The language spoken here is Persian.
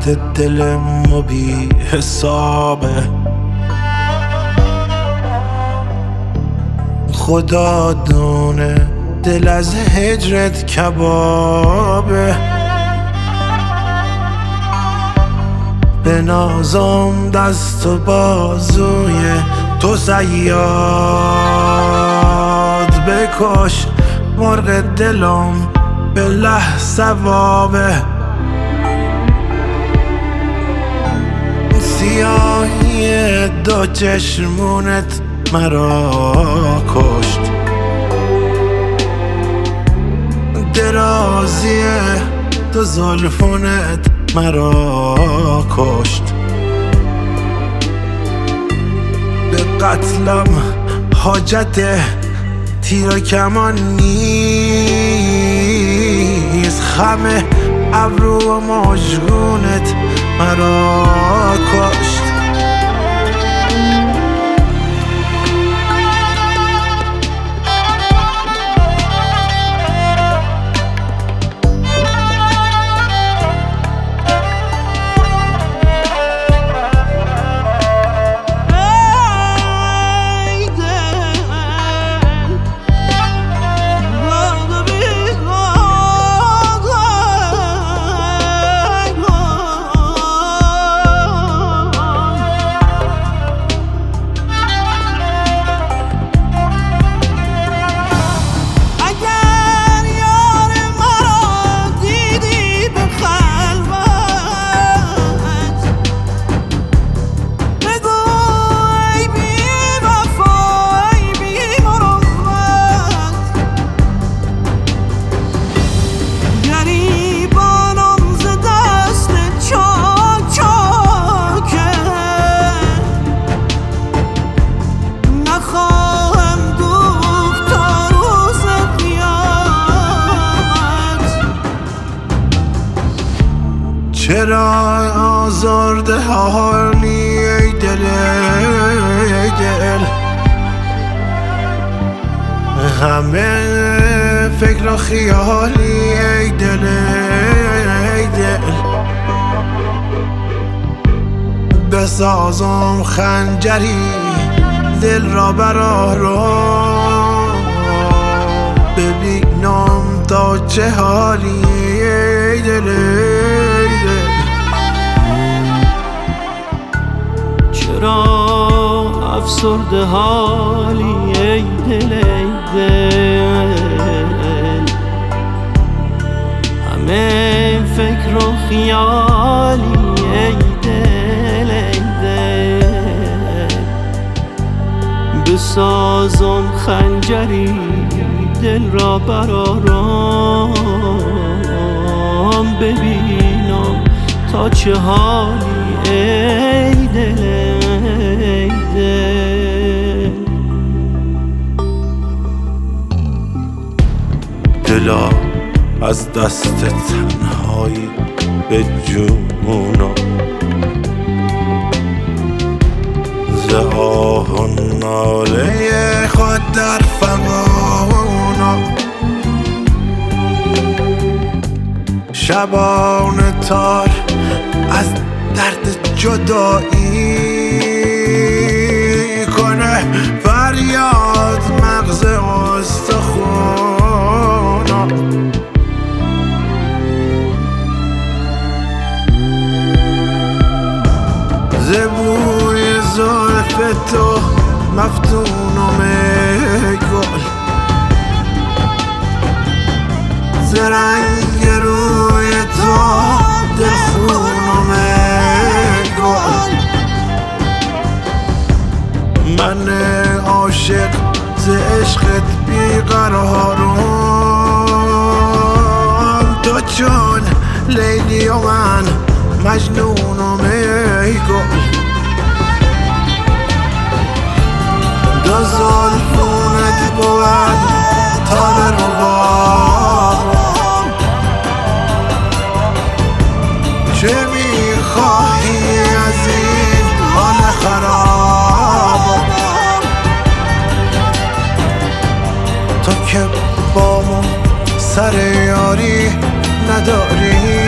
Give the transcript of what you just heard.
درد دل ما بی حسابه. خدا دونه دل از هجرت کبابه. به نازم دست و بازوی تو صیاد بکش، مرغ دلم به لحظه وابه. سیاهی دو چشمونت مرا کشت، درازی دو زلفونت مرا کشت. به قتلم حاجت تیر و کمان نیست، خم ابرو و مژگونت مرا کشت. چرا آزرده حالی ای دل ای دل، همه فکر و خیالی ای دل ای دل. بسازم خنجری دل را برآرم، ببینم تا چه حالی ای دل ای دل. چرا افسرده حالی ای دل ای دل، همه فکر و خیالی ای دل ای دل. بسازم خنجری دل را برآرم، ببینم تا چه حالی ای دل ای دل. دلا از دست تنهایی به جونم، ز آه و ناله خود در فغانم. شبان تار از درد جدایی کنه فریاد مغز استخونم. ز بوی زلف تو مفتونم ای گل، ز رنگ روی تو دلخونم ای گل. من عاشق ز عشقت بیقرارم، تو چون لیلی و من مجنونم ای گل. دو زلفونت بود تاب ربابم، چه میخواهی از این حال خرابم؟ تو که با من سر یاری نداری،